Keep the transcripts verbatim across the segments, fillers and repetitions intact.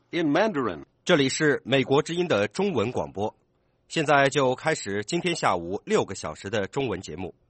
in Mandarin. 这里是美国之音的中文广播，现在就开始今天下午六个小时的中文节目。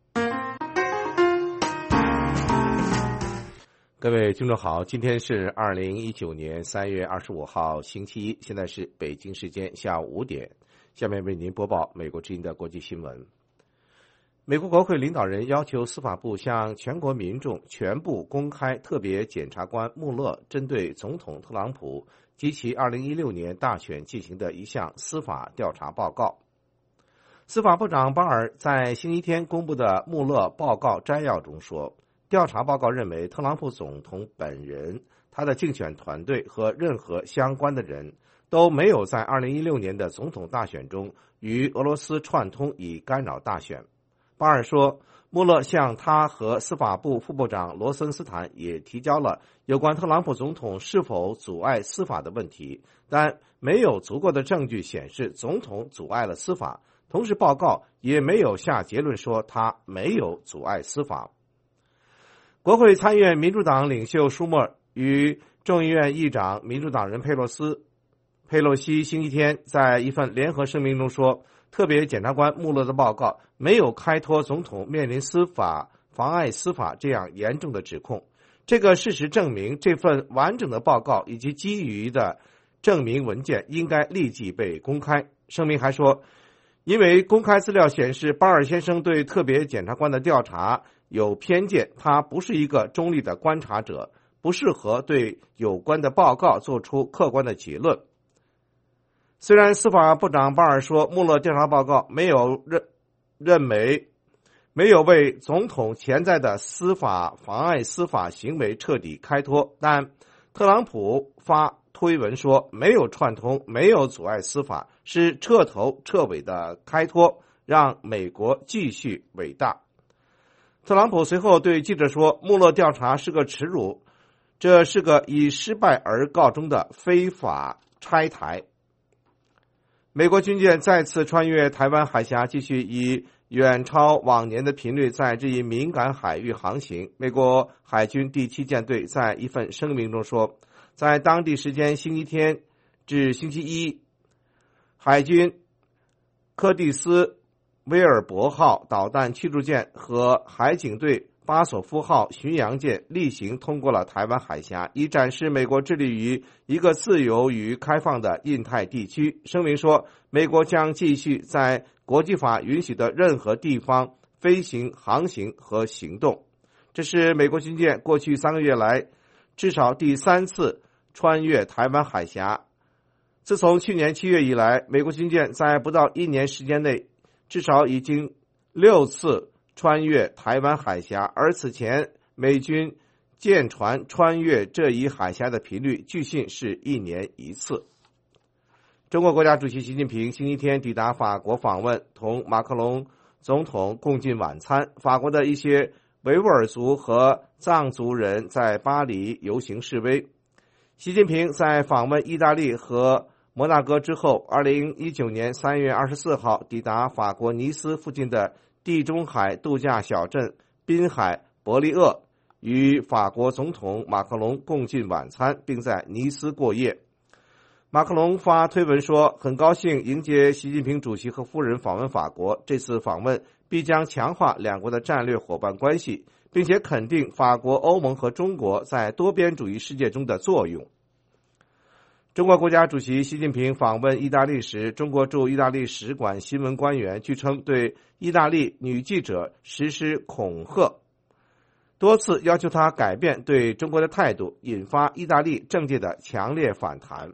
各位听众好，今天是二零一九年三月二十五号星期一，现在是北京时间下午五点，下面为您播报美国之音的国际新闻。美国国会领导人要求司法部向全国民众全部公开特别检察官穆勒针对总统特朗普及其二零一六年大选进行的一项司法调查报告。司法部长巴尔在星期天公布的穆勒报告摘要中说，调查报告认为特朗普总统本人、他的竞选团队和任何相关的人都没有在二零一六年的总统大选中与俄罗斯串通以干扰大选。巴尔说，穆勒向他和司法部副部长罗森斯坦也提交了有关特朗普总统是否阻碍司法的问题，但没有足够的证据显示总统阻碍了司法，同时报告也没有下结论说他没有阻碍司法。国会参议院民主党领袖舒默与众议院议长民主党人佩洛斯佩洛西星期天在一份联合声明中说，特别检察官穆勒的报告没有开脱总统面临司法妨碍司法这样严重的指控。这个事实证明，这份完整的报告以及基于的证明文件应该立即被公开。声明还说，因为公开资料显示巴尔先生对特别检察官的调查有偏见，他不是一个中立的观察者，不适合对有关的报告做出客观的结论。虽然司法部长巴尔说穆勒调查报告没有认认为没有为总统潜在的司法妨碍司法行为彻底开脱，但特朗普发推文说没有串通，没有阻碍司法，是彻头彻尾的开脱，让美国继续伟大。特朗普随后对记者说，穆勒调查是个耻辱，这是个以失败而告终的非法拆台。美国军舰再次穿越台湾海峡，继续以远超往年的频率在这一敏感海域航行。美国海军第七舰队在一份声明中说，在当地时间星期天至星期一，海军柯蒂斯威尔伯号导弹驱逐舰和海警队巴索夫号巡洋舰例行通过了台湾海峡，以展示美国致力于一个自由与开放的印太地区。声明说，美国将继续在国际法允许的任何地方飞行、航行和行动。这是美国军舰过去三个月来至少第三次穿越台湾海峡。自从去年七月以来，美国军舰在不到一年时间内至少已经六次穿越台湾海峡，而此前美军舰船穿越这一海峡的频率据信是一年一次。中国国家主席习近平星期天抵达法国访问，同马克龙总统共进晚餐。法国的一些维吾尔族和藏族人在巴黎游行示威。习近平在访问意大利和摩纳哥之后，二零一九年三月二十四号抵达法国尼斯附近的地中海度假小镇滨海伯利厄，与法国总统马克龙共进晚餐，并在尼斯过夜。马克龙发推文说，很高兴迎接习近平主席和夫人访问法国，这次访问必将强化两国的战略伙伴关系，并且肯定法国、欧盟和中国在多边主义世界中的作用。中国国家主席习近平访问意大利时，中国驻意大利使馆新闻官员据称对意大利女记者实施恐吓，多次要求她改变对中国的态度，引发意大利政界的强烈反弹。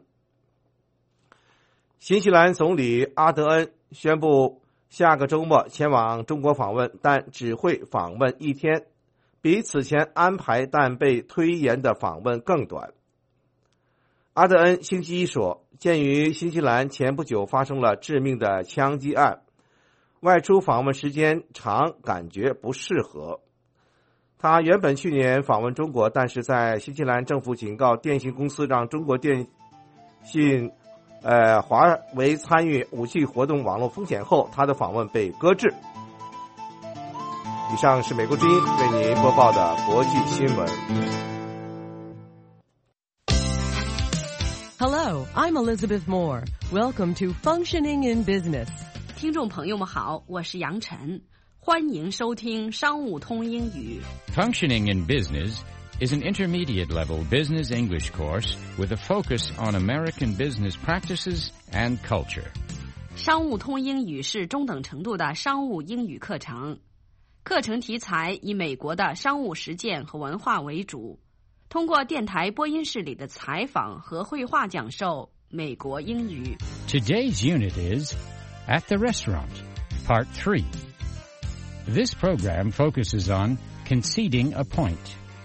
新西兰总理阿德恩宣布下个周末前往中国访问，但只会访问一天，比此前安排但被推延的访问更短。阿德恩星期一说，鉴于新西兰前不久发生了致命的枪击案，外出访问时间长感觉不适合。他原本去年访问中国，但是在新西兰政府警告电信公司让中国电信呃，华为参与武器活动网络风险后，他的访问被搁置。以上是美国之音为您播报的国际新闻。 Hello, Hello, I'm Elizabeth Moore. Welcome to Functioning in Business. 听众朋友们好，我是杨晨，欢迎收听商务通英语。 Functioning in Business is an intermediate-level business English course with a focus on American business practices and culture. 商务通英语是中等程度的商务英语课程，课程题材以美国的商务实践和文化为主，通过电台播音室里的采访和绘画讲授美国英语。 Today's unit is At the Restaurant, Part three. This program focuses on conceding a point.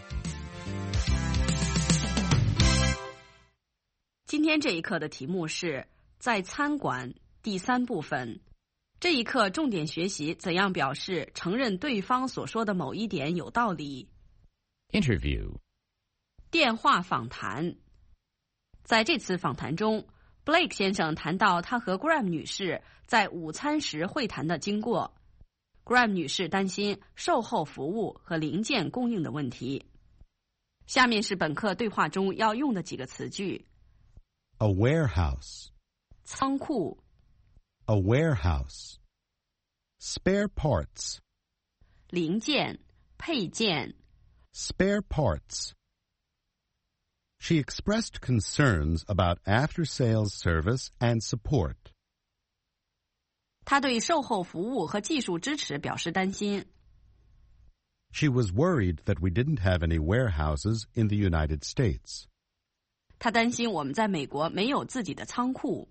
今天这一课的题目是在餐馆第三部分。这一课重点学习怎样表示承认对方所说的某一点有道理。 Interview. 电话访谈。在这次访谈中， Blake 先生谈到他和 Graham 女士在午餐时会谈的经过。Graham 女士担心售后服务和零件供应的问题。下面是本课对话中要用的几个词句。 A warehouse. 仓库。 A warehouse. Spare parts. 零件、配件。 Spare parts. She expressed concerns about after-sales service and support. 她对售后服务和技术支持表示担心。 She was worried that we didn't have any warehouses in the United States. 她担心我们在美国没有自己的仓库。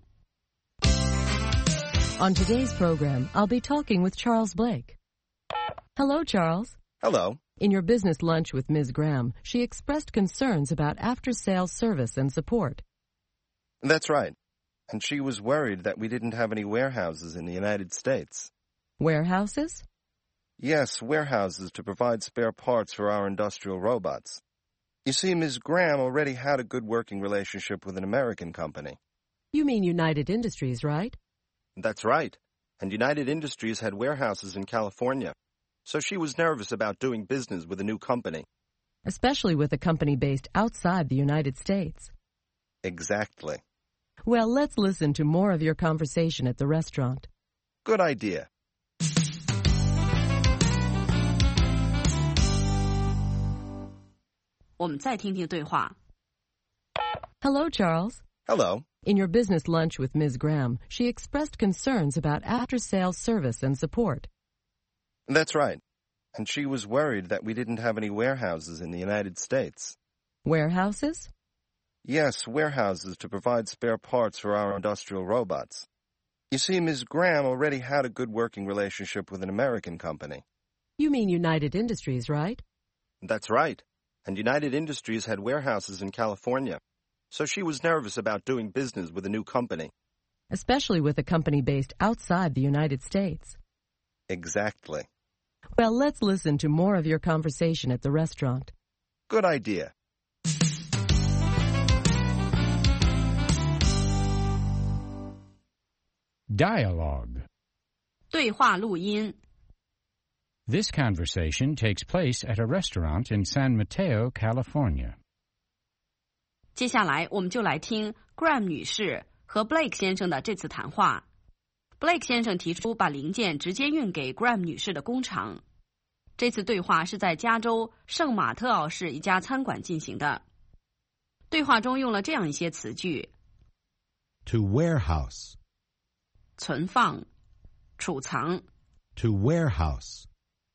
On today's program, I'll be talking with Charles Blake. Hello, Charles. Hello. In your business lunch with Miz Graham, she expressed concerns about after-sales service and support. That's right. And she was worried that we didn't have any warehouses in the United States. Warehouses? Yes, warehouses to provide spare parts for our industrial robots. You see, Miz Graham already had a good working relationship with an American company. You mean United Industries, right? That's right. And United Industries had warehouses in California. So she was nervous about doing business with a new company. Especially with a company based outside the United States. Exactly. Well, let's listen to more of your conversation at the restaurant. Good idea. Hello, Charles. Hello. In your business lunch with Miz Graham, she expressed concerns about after-sales service and support. That's right. And she was worried that we didn't have any warehouses in the United States. Warehouses? Yes, warehouses to provide spare parts for our industrial robots. You see, Miz Graham already had a good working relationship with an American company. You mean United Industries, right? That's right. And United Industries had warehouses in California. So she was nervous about doing business with a new company. Especially with a company based outside the United States. Exactly. Well, let's listen to more of your conversation at the restaurant. Good idea. Dialogue. 对话录音。 This conversation takes place at a restaurant in San Mateo, California. 接下来我们就来听 Graham 女士和 Blake 先生的这次谈话。Blake 先生提出把零件直接运给 Graham 女士的工厂。这次对话是在加州圣马特奥市一家餐馆进行的。对话中用了这样一些词句 To warehouse. 存放、储藏。 To warehouse.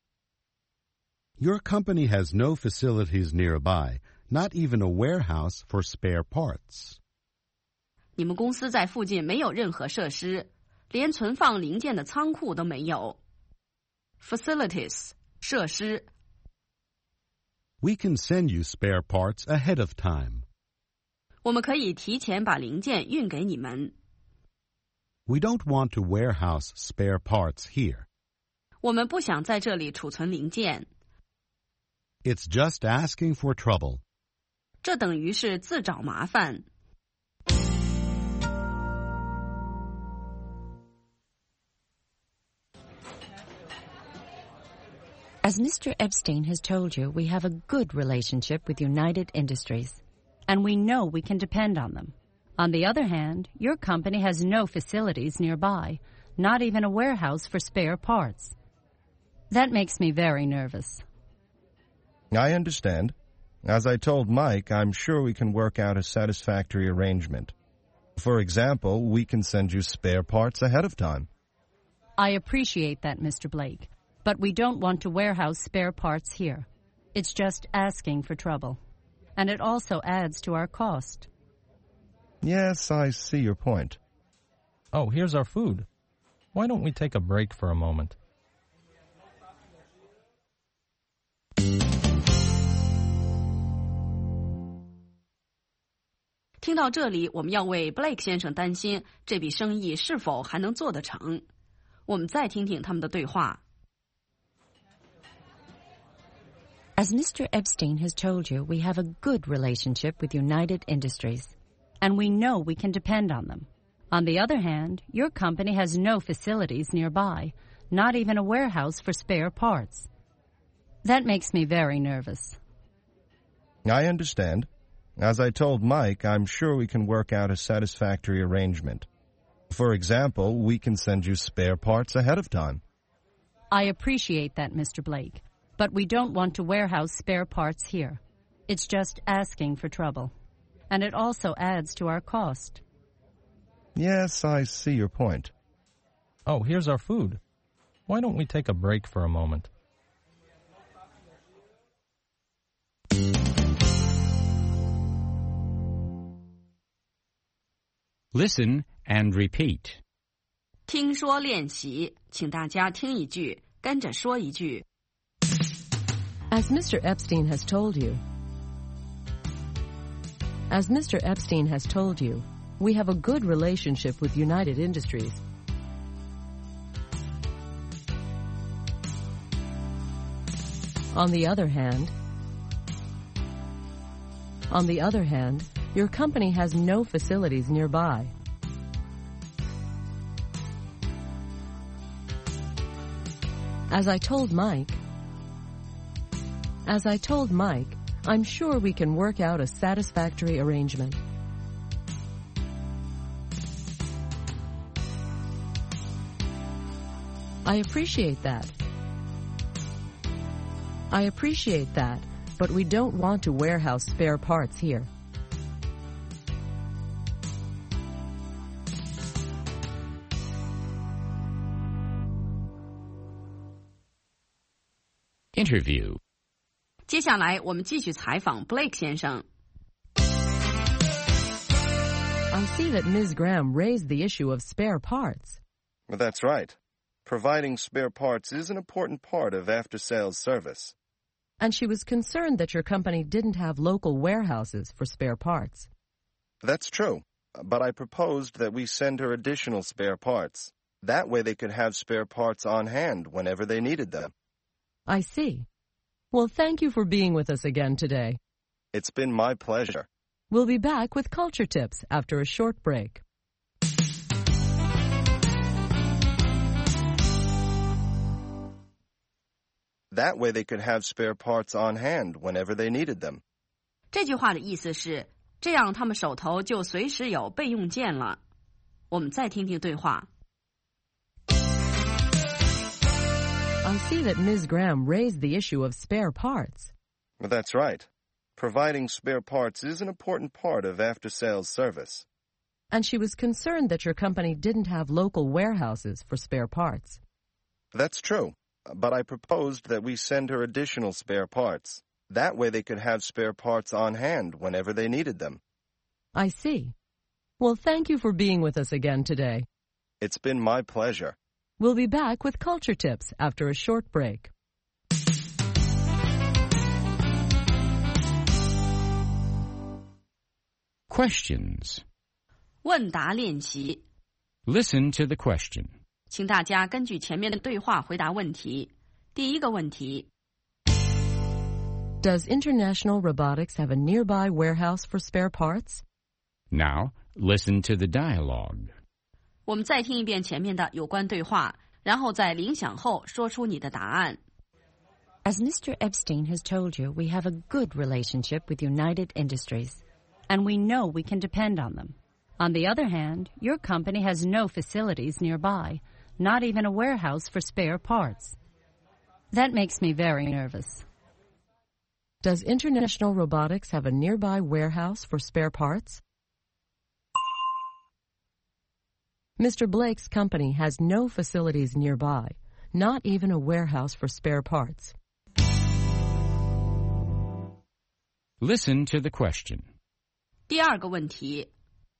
Your company has no facilities nearby, not even a warehouse for spare parts. 你们公司在附近没有任何设施，连存放零件的仓库都没有。Facilities 设施。 We can send you spare parts ahead of time. 我们可以提前把零件运给你们。 We don't want to warehouse spare parts here. 我们不想在这里储存零件。 It's just asking for trouble. 这等于是自找麻烦。 As Mister Epstein has told you, we have a good relationship with United Industries, and we know we can depend on them. On the other hand, your company has no facilities nearby, not even a warehouse for spare parts. That makes me very nervous. I understand. As I told Mike, I'm sure we can work out a satisfactory arrangement. For example, we can send you spare parts ahead of time. I appreciate that, Mister Blake, but we don't want to warehouse spare parts here. It's just asking for trouble. And it also adds to our cost. Yes, I see your point. Oh, here's our food. Why don't we take a break for a moment? 听到这里，我们要为 Blake 先生担心这笔生意是否还能做得成。我们再听听他们的对话。 As Mister Epstein has told you, we have a good relationship with United Industries, and we know we can depend on them. On the other hand, your company has no facilities nearby, not even a warehouse for spare parts. That makes me very nervous. I understand. As I told Mike, I'm sure we can work out a satisfactory arrangement. For example, we can send you spare parts ahead of time. I appreciate that, Mister Blake, but we don't want to warehouse spare parts here. It's just asking for trouble. And it also adds to our cost. Yes, I see your point. Oh, here's our food. Why don't we take a break for a moment? Listen and repeat. 听说练习，请大家听一句，跟着说一句。 As Mister Epstein has told you. As Mister Epstein has told you, we have a good relationship with United Industries. On the other hand, on the other hand, your company has no facilities nearby. As I told Mike, as I told Mike, I'm sure we can work out a satisfactory arrangement. I appreciate that. I appreciate that, but we don't want to warehouse spare parts here. Interview. 接下来我们继续采访 Blake 先生。 I see that Miz Graham raised the issue of spare parts. Well, that's right. Providing spare parts is an important part of after-sales service. And she was concerned that your company didn't have local warehouses for spare parts. That's true, but I proposed that we send her additional spare parts. That way they could have spare parts on hand whenever they needed them. I see. Well, thank you for being with us again today. It's been my pleasure. We'll be back with Culture Tips after a short break. That way they could have spare parts on hand whenever they needed them. 这句话的意思是，这样他们手头就随时有备用件了。我们再听听对话。 I see that Miz Graham raised the issue of spare parts. Well, that's right. Providing spare parts is an important part of after-sales service. And she was concerned that your company didn't have local warehouses for spare parts. That's true, but I proposed that we send her additional spare parts. That way they could have spare parts on hand whenever they needed them. I see. Well, thank you for being with us again today. It's been my pleasure. We'll be back with Culture Tips after a short break. Questions. 问答练习， Listen to the question. 请大家根据前面的对话回答问题。第一个问题 Does International Robotics have a nearby warehouse for spare parts? Now, listen to the dialogue. 我们再听一遍前面的有关对话，然后在铃响后说出你的答案。 As Mister Epstein has told you, we have a good relationship with United Industries, and we know we can depend on them. On the other hand, your company has no facilities nearby, not even a warehouse for spare parts. That makes me very nervous. Does International Robotics have a nearby warehouse for spare parts? Mister Blake's company has no facilities nearby, not even a warehouse for spare parts. Listen to the question. 第二个问题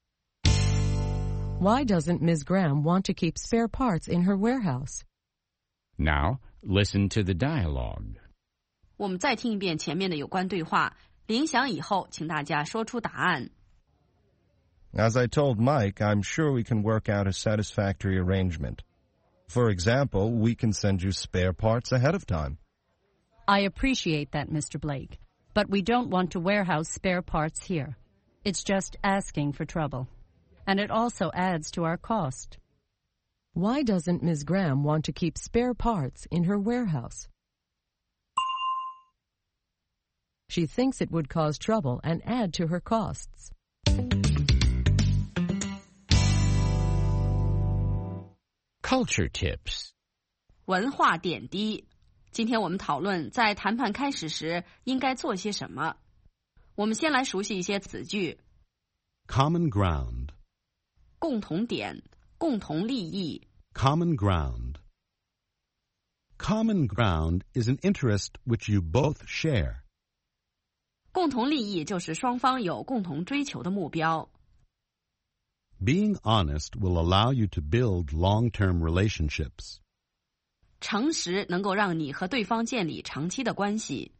Why doesn't Miz Graham want to keep spare parts in her warehouse? Now, listen to the dialogue. 我们再听一遍前面的有关对话，铃响以后，请大家说出答案。 As I told Mike, I'm sure we can work out a satisfactory arrangement. For example, we can send you spare parts ahead of time. I appreciate that, Mister Blake, but we don't want to warehouse spare parts here. It's just asking for trouble. And it also adds to our cost. Why doesn't Miz Graham want to keep spare parts in her warehouse? She thinks it would cause trouble and add to her costs. Culture tips. 文化点滴。今天我们讨论在谈判开始时应该做些什么。我们先来熟悉一些词句。 Common ground. 共同点，共同利益。 Common ground. Common ground is an interest which you both share. 共同利益就是双方有共同追求的目标。 Being honest will allow you to build long-term relationships. 诚实能够让你和对方建立长期的关系。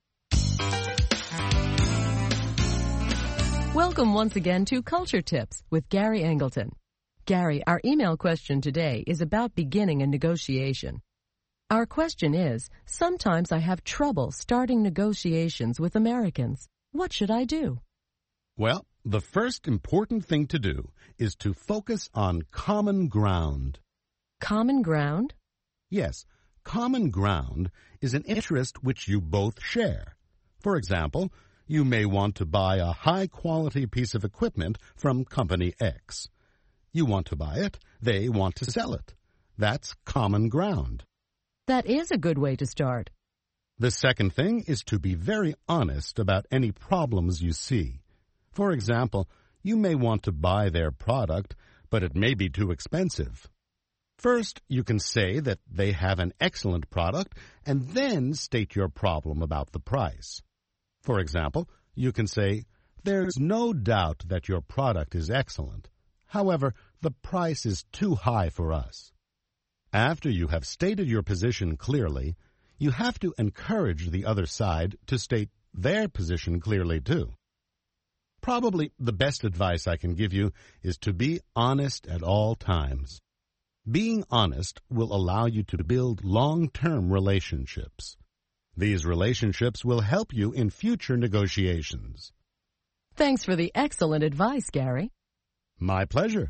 Welcome once again to Culture Tips with Gary Angleton. Gary, our email question today is about beginning a negotiation. Our question is, sometimes I have trouble starting negotiations with Americans. What should I do? Well, the first important thing to do is to focus on common ground. Common ground? Yes, common ground is an interest which you both share. For example, you may want to buy a high-quality piece of equipment from Company X. You want to buy it, they want to sell it. That's common ground. That is a good way to start. The second thing is to be very honest about any problems you see. For example, you may want to buy their product, but it may be too expensive. First, you can say that they have an excellent product, and then state your problem about the price. For example, you can say, there's no doubt that your product is excellent. However, the price is too high for us. After you have stated your position clearly, you have to encourage the other side to state their position clearly too. Probably the best advice I can give you is to be honest at all times. Being honest will allow you to build long-term relationships. These relationships will help you in future negotiations. Thanks for the excellent advice, Gary. My pleasure.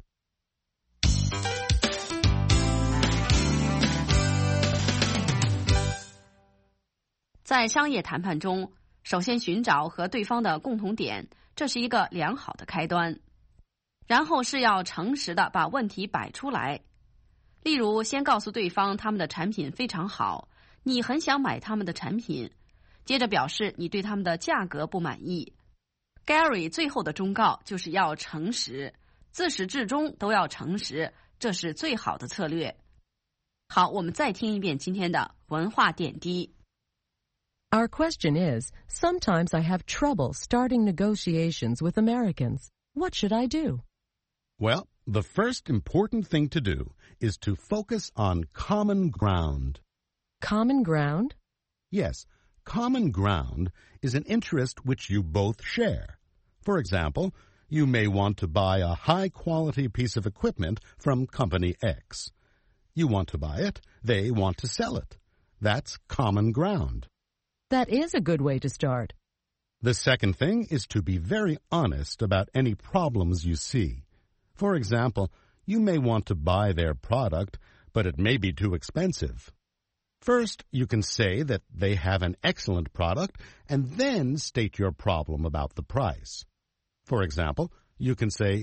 在商业谈判中，首先寻找和对方的共同点，这是一个良好的开端。然后是要诚实的把问题摆出来。例如，先告诉对方他们的产品非常好，你很想买他们的产品，接着表示你对他们的价格不满意。Gary 最后的忠告就是要诚实，自始至终都要诚实，这是最好的策略。好，我们再听一遍今天的文化点滴。 Our question is, sometimes I have trouble starting negotiations with Americans. What should I do? Well, the first important thing to do is to focus on common ground. Common ground? Yes, common ground is an interest which you both share. For example, you may want to buy a high-quality piece of equipment from Company X. You want to buy it, they want to sell it. That's common ground. That is a good way to start. The second thing is to be very honest about any problems you see. For example, you may want to buy their product, but it may be too expensive. First, you can say that they have an excellent product, and then state your problem about the price. For example, you can say,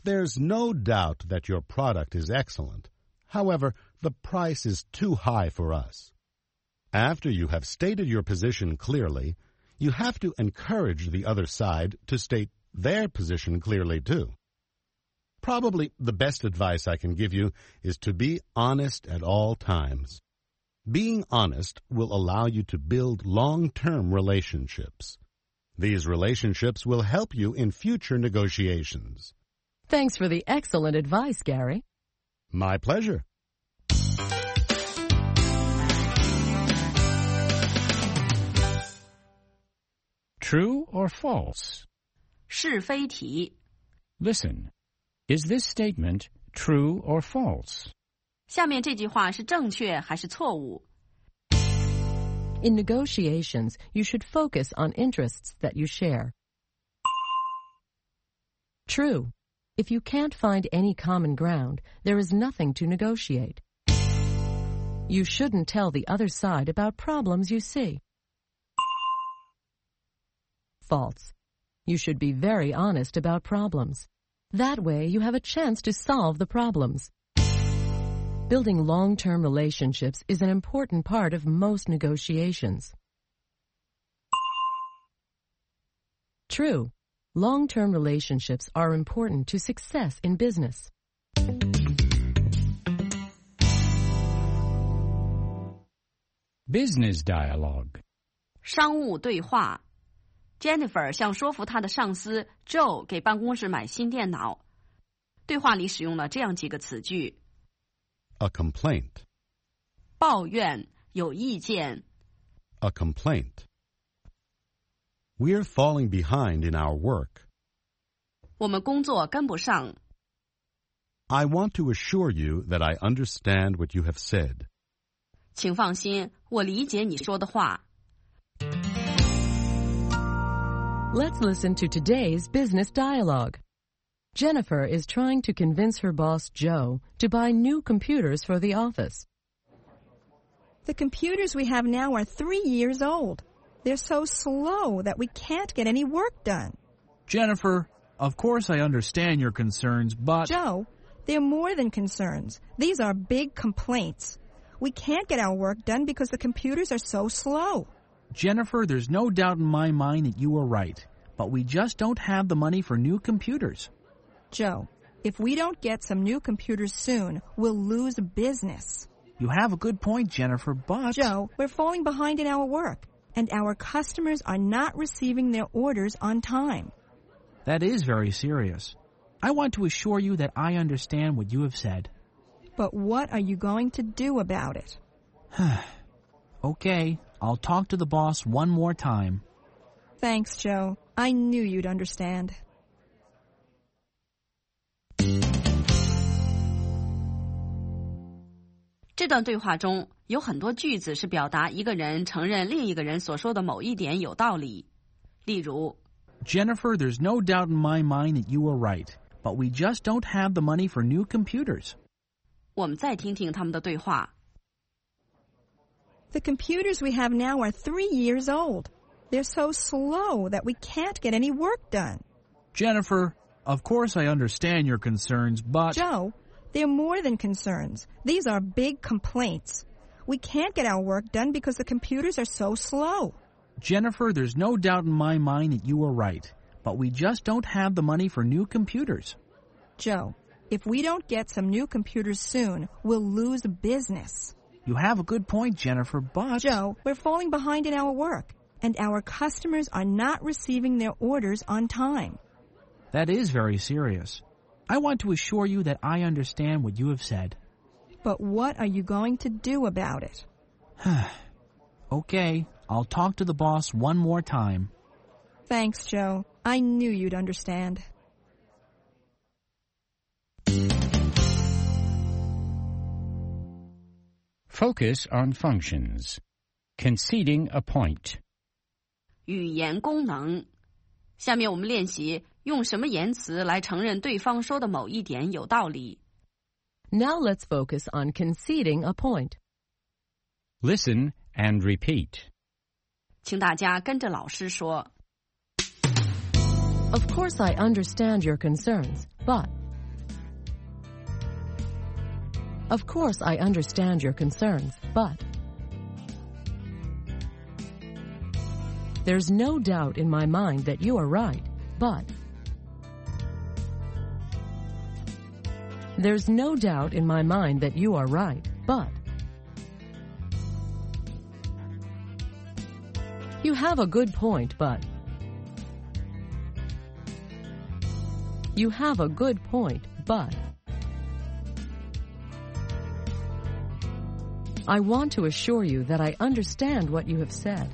There's no doubt that your product is excellent. However, the price is too high for us. After you have stated your position clearly, you have to encourage the other side to state their position clearly too. Probably the best advice I can give you is to be honest at all times. Being honest will allow you to build long-term relationships. These relationships will help you in future negotiations. Thanks for the excellent advice, Gary. My pleasure. True or false? 是非题。 Listen. Is this statement true or false? 下面这句话是正确还是错误？ In negotiations, you should focus on interests that you share. True. If you can't find any common ground, there is nothing to negotiate. You shouldn't tell the other side about problems you see. False. You should be very honest about problems. That way, you have a chance to solve the problems. Building long-term relationships is an important part of most negotiations. True. Long-term relationships are important to success in business. Business dialogue. 商务对话。Jennifer 想说服她的上司 Joe 给办公室买新电脑。对话里使用了这样几个词句 A complaint. 抱怨、有意见 A complaint. We're falling behind in our work. 我们工作跟不上 I want to assure you that I understand what you have said. 请放心，我理解你说的话。 Let's listen to today's business dialogue. Jennifer is trying to convince her boss, Joe, to buy new computers for the office. The computers we have now are three years old. They're so slow that we can't get any work done. Jennifer, of course I understand your concerns, but... Joe, they're more than concerns. These are big complaints. We can't get our work done because the computers are so slow. Jennifer, there's no doubt in my mind that you are right, but we just don't have the money for new computers. Joe, if we don't get some new computers soon, we'll lose business. You have a good point, Jennifer, but... Joe, we're falling behind in our work, and our customers are not receiving their orders on time. That is very serious. I want to assure you that I understand what you have said. But what are you going to do about it? Okay, I'll talk to the boss one more time. Thanks, Joe. I knew you'd understand. "这段对话中有很多句子是表达一个人承认另一个人所说的某一点有道理。例如 Jennifer, there's no doubt in my mind that you are right, but we just don't have the money for new computers. 我们再听听他们的对话。 The computers we have now are three years old. They're so slow that we can't get any work done. Jennifer, of course I understand your concerns, but... Joe, they're more than concerns. These are big complaints. We can't get our work done because the computers are so slow. Jennifer, there's no doubt in my mind that you are right, but we just don't have the money for new computers. Joe, if we don't get some new computers soon, we'll lose business. You have a good point, Jennifer, but... Joe, we're falling behind in our work, and our customers are not receiving their orders on time. That is very serious. I want to assure you that I understand what you have said. But what are you going to do about it? Okay, I'll talk to the boss one more time. Thanks, Joe. I knew you'd understand. Focus on functions. Conceding a point. 语言功能。下面我们练习用什么言辞来承认对方说的某一点有道理。 Now let's focus on conceding a point. Listen and repeat. 请大家跟着老师说。 Of course I understand your concerns, but Of course, I understand your concerns, but there's no doubt in my mind that you are right, but there's no doubt in my mind that you are right, but you have a good point, but you have a good point, but I want to assure you that I understand what you have said.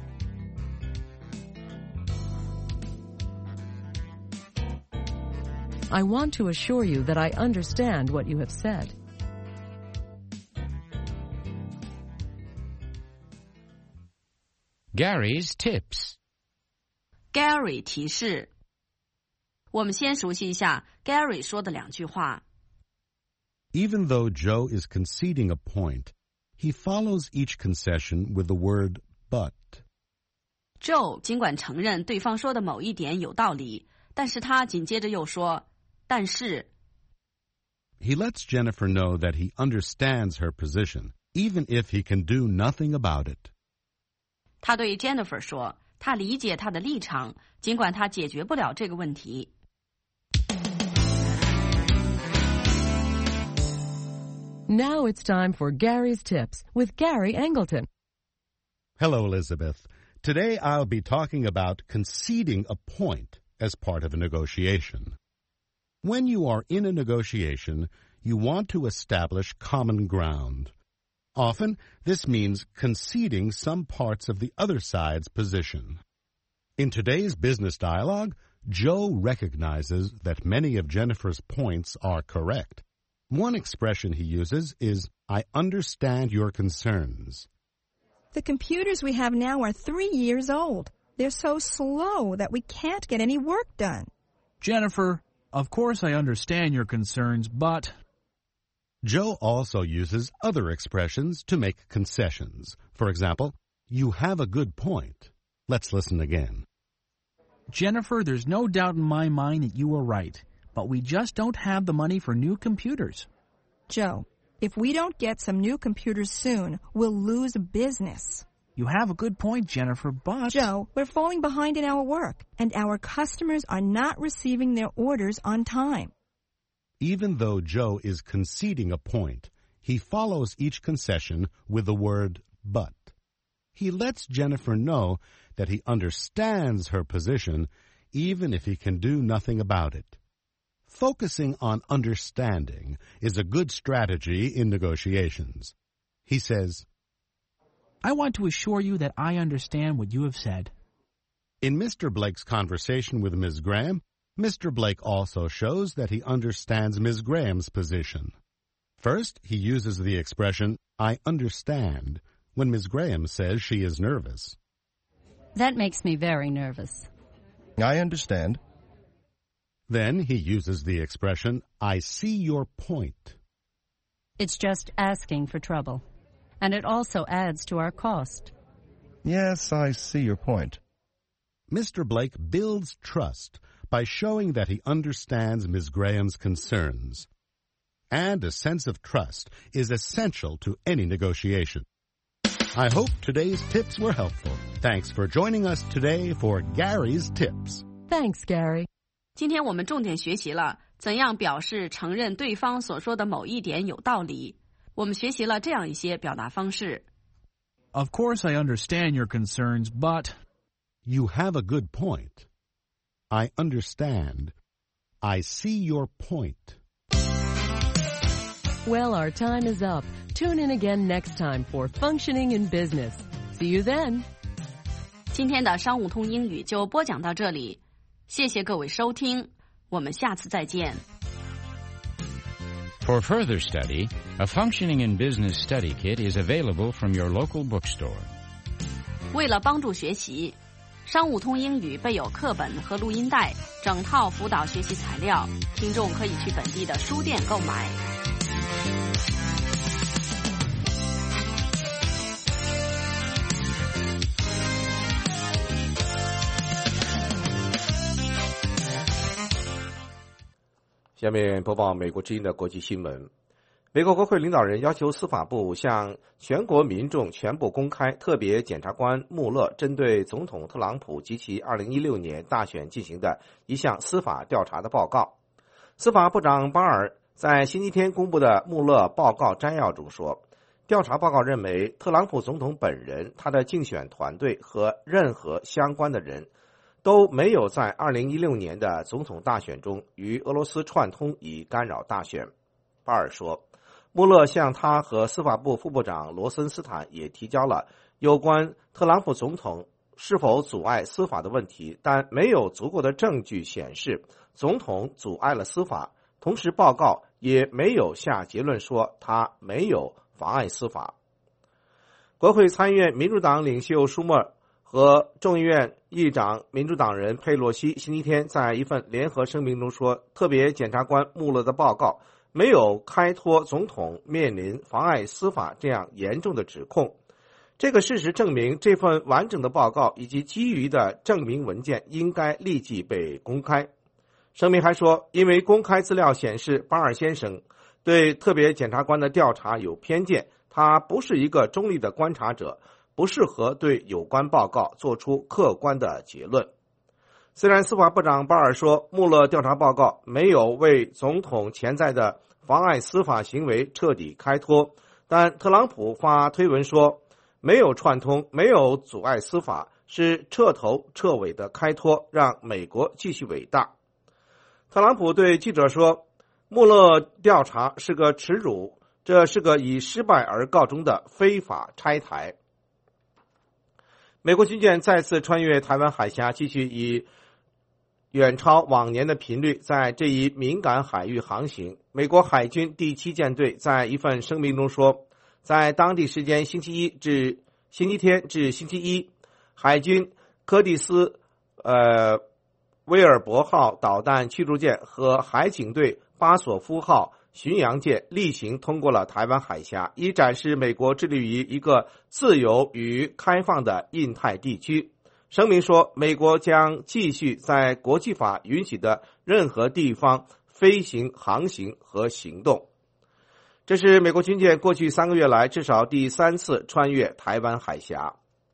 I want to assure you that I understand what you have said. Gary's tips. Gary 提示。我们先熟悉一下 Gary 说的两句话。 Even though Joe is conceding a point, he follows each concession with the word but. Joe 尽管承认对方说的某一点有道理，但是他紧接着又说，但是 He lets Jennifer know that he understands her position, even if he can do nothing about it. 他对 Jennifer 说，他理解她的立场，尽管他解决不了这个问题。 Now it's time for Gary's Tips with Gary Angleton. Hello, Elizabeth. Today I'll be talking about conceding a point as part of a negotiation. When you are in a negotiation, you want to establish common ground. Often, this means conceding some parts of the other side's position. In today's business dialogue, Joe recognizes that many of Jennifer's points are correct. One expression he uses is, I understand your concerns. The computers we have now are three years old. They're so slow that we can't get any work done. Jennifer, of course I understand your concerns, but... Joe also uses other expressions to make concessions. For example, you have a good point. Let's listen again. Jennifer, there's no doubt in my mind that you are right, but we just don't have the money for new computers. Joe, if we don't get some new computers soon, we'll lose business. You have a good point, Jennifer, but... Joe, we're falling behind in our work, and our customers are not receiving their orders on time. Even though Joe is conceding a point, he follows each concession with the word but. He lets Jennifer know that he understands her position, even if he can do nothing about it. Focusing on understanding is a good strategy in negotiations. He says, I want to assure you that I understand what you have said. In Mister Blake's conversation with Miz Graham, Mister Blake also shows that he understands Miz Graham's position. First, he uses the expression, I understand, when Miz Graham says she is nervous. That makes me very nervous. I understand. Then he uses the expression, I see your point. It's just asking for trouble. And it also adds to our cost. Yes, I see your point. Mister Blake builds trust by showing that he understands Miz Graham's concerns. And a sense of trust is essential to any negotiation. I hope today's tips were helpful. Thanks for joining us today for Gary's Tips. Thanks, Gary. 今天我们重点学习了怎样表示承认对方所说的某一点有道理。我们学习了这样一些表达方式。 Of course I understand your concerns, but... You have a good point. I understand. I see your point. Well, our time is up. Tune in again next time for Functioning in Business. See you then. 今天的商务通英语就播讲到这里，谢谢各位收听，我们下次再见。 For further study, a Functioning in Business study kit is available from your local bookstore. 为了帮助学习，商务通英语备有课本和录音带，整套辅导学习材料，听众可以去本地的书店购买。 下面播报美国之音的国际新闻。 美国国会领导人要求司法部向全国民众全部公开特别检察官穆勒针对总统特朗普及其二零一六年大选进行的一项司法调查的报告。司法部长巴尔在星期天公布的穆勒报告摘要中说，调查报告认为，特朗普总统本人、他的竞选团队和任何相关的人都没有在二零一六年的总统大选中与俄罗斯串通以干扰大选。巴尔说，穆勒向他和司法部副部长罗森斯坦也提交了有关特朗普总统是否阻碍司法的问题，但没有足够的证据显示总统阻碍了司法，同时报告也没有下结论说他没有妨碍司法。国会参议院民主党领袖舒默和众议院议长民主党人佩洛西星期天在一份联合声明中说，特别检察官穆勒的报告没有开脱总统面临妨碍司法这样严重的指控。这个事实证明，这份完整的报告以及基于的证明文件应该立即被公开。声明还说，因为公开资料显示巴尔先生对特别检察官的调查有偏见，他不是一个中立的观察者，不适合对有关报告做出客观的结论。虽然司法部长巴尔说穆勒调查报告没有为总统潜在的妨碍司法行为彻底开脱，但特朗普发推文说，没有串通，没有阻碍司法，是彻头彻尾的开脱，让美国继续伟大。特朗普对记者说，穆勒调查是个耻辱，这是个以失败而告终的非法拆台。美国军舰再次穿越台湾海峡，继续以远超往年的频率在这一敏感海域航行。美国海军第七舰队在一份声明中说，在当地时间星期一至星期天至星期一，海军柯蒂斯呃威尔伯号导弹驱逐舰和海警队巴索夫号巡洋舰例行通过了台湾海峡，以展示美国致力于一个自由与开放的印太地区。声明说，美国将继续在国际法允许的任何地方飞行、航行和行动。这是美国军舰过去三个月来至少第三次穿越台湾海峡。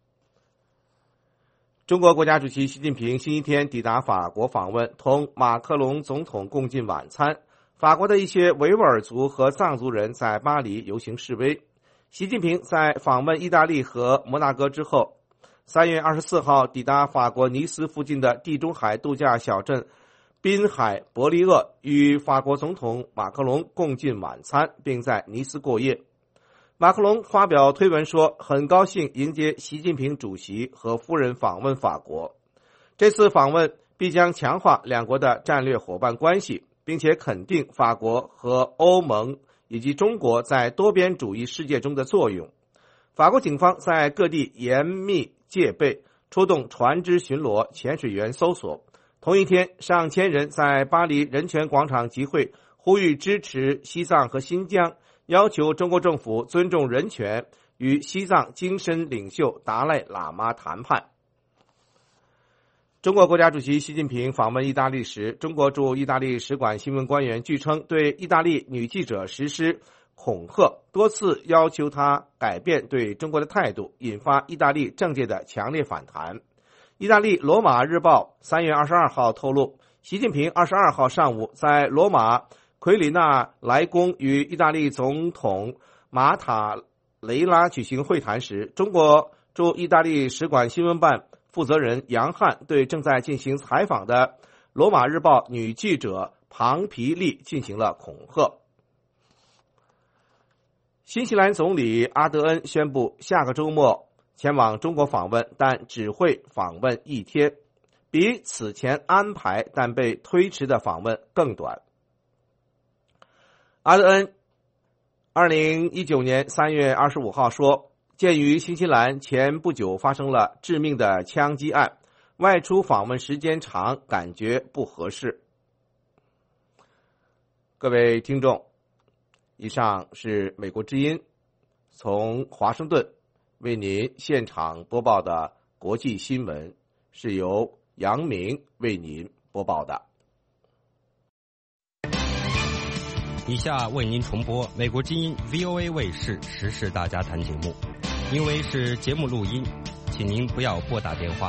中国国家主席习近平星期天抵达法国访问，同马克龙总统共进晚餐。法国的一些维吾尔族和藏族人在巴黎游行示威。习近平在访问意大利和摩纳哥之后，三月二十四号抵达法国尼斯附近的地中海度假小镇滨海伯利厄，与法国总统马克龙共进晚餐，并在尼斯过夜。马克龙发表推文说，很高兴迎接习近平主席和夫人访问法国，这次访问必将强化两国的战略伙伴关系，并且肯定法国和欧盟以及中国在多边主义世界中的作用。法国警方在各地严密戒备，出动船只巡逻、潜水员搜索。同一天，上千人在巴黎人权广场集会，呼吁支持西藏和新疆，要求中国政府尊重人权，与西藏精神领袖达赖喇嘛谈判。中国国家主席习近平访问意大利时，中国驻意大利使馆新闻官员据称对意大利女记者实施恐吓，多次要求她改变对中国的态度，引发意大利政界的强烈反弹。意大利罗马日报三月二十二号透露，习近平二十二号上午在罗马奎里纳莱宫与意大利总统马塔雷拉举行会谈时，中国驻意大利使馆新闻办负责人杨汉对正在进行采访的罗马日报女记者庞皮利进行了恐吓。新西兰总理阿德恩宣布下个周末前往中国访问，但只会访问一天，比此前安排但被推迟的访问更短。阿德恩二零一九年三月二十五号说，鉴于新西兰前不久发生了致命的枪击案，外出访问时间长，感觉不合适。各位听众，以上是美国之音从华盛顿为您现场播报的国际新闻，是由杨明为您播报的。 以下为您重播美国之音 V O A 卫视时事大家谈节目，因为是节目录音，请您不要拨打电话。